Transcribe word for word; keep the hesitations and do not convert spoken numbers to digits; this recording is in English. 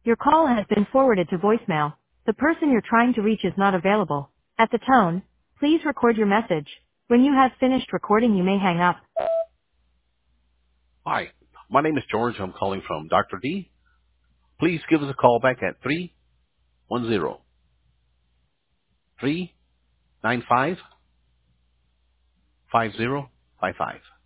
Your call has been forwarded to voicemail. The person you're trying to reach is not available. At the tone, please record your message. When you have finished recording, you may hang up. Hi, my name is George. I'm calling from Doctor D. Please give us a call back at three one zero, three nine five, five zero five five.